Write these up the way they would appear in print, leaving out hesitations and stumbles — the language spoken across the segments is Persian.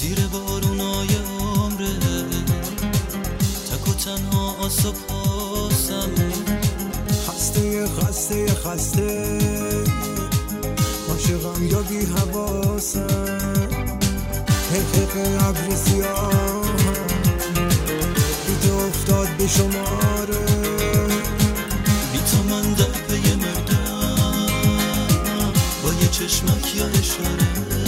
زیر بارونای عمره، تک و تنها آسا پاسم، خسته خسته خسته عاشقم یا بی حواسم، حقیق ابر سیاهم بی تو افتاد به شماره، بی تو من در پی مردم با یه چشمک یا اشاره،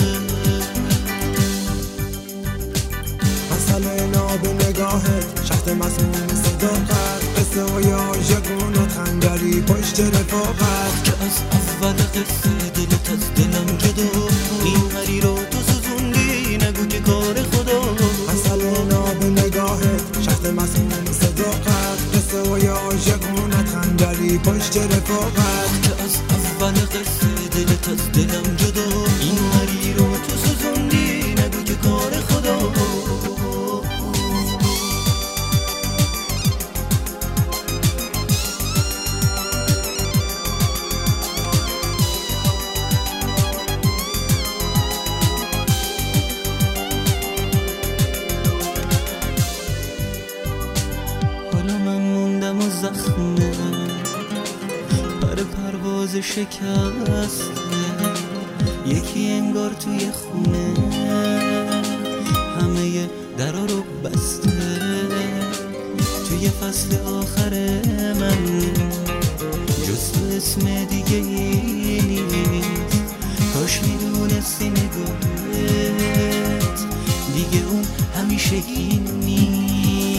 مسئله ناب نگاهت شهد مسموم صداقت، قصه های عاشقون و خنجری پشت رفاقت، که از اول قصه دلت از دلم جدا، این هری رو تو سوزوندی نگو که کار خدا. مسئله ناب نگاهت شهد مسموم صداقت، قصه های عاشقون و خنجری پشت رفاقت، که از اول قصه دلت از دلم جدا، این هری رو تو سوزوندی نگو که کار خدا. حالا من موندم و زخمه پر پرواز شکسته، یکی انگار توی خونه همه درا رو بسته، توی فصل آخر من جز تو اسم دیگه ای نیست، کاش میدونستی نگاهت دیگه اون همیشگی نیست.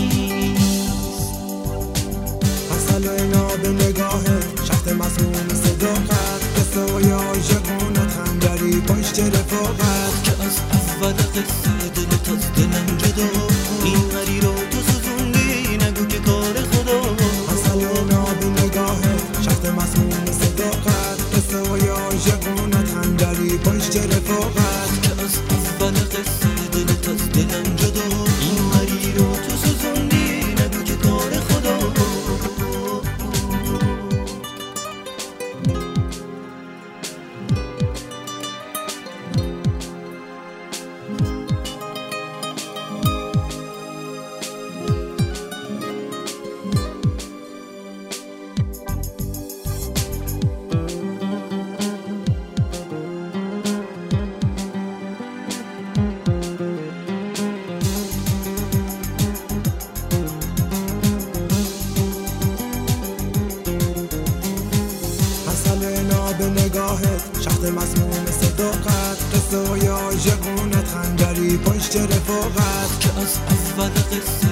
مسئله ناب نگاهت شهد مسموم صداقت، قصه های عاشقون و خنجری پشت رفاقت، که از اول قصه دلت از دلم جدا، این هری رو تو سوزوندی نگو که کار خدا. مسئله ناب نگاهت شهد مسموم صداقت، قصه های عاشقون و خنجری پشت رفاقت، که از اول قصه دلت از دلم جدا، این هری رو تو سوزوندی نگو که کار خدا. مسئله ناب نگاهت شهد مسموم صداقت، قصه های عاشقون و خنجری پشت رفاقت، که از اول قصه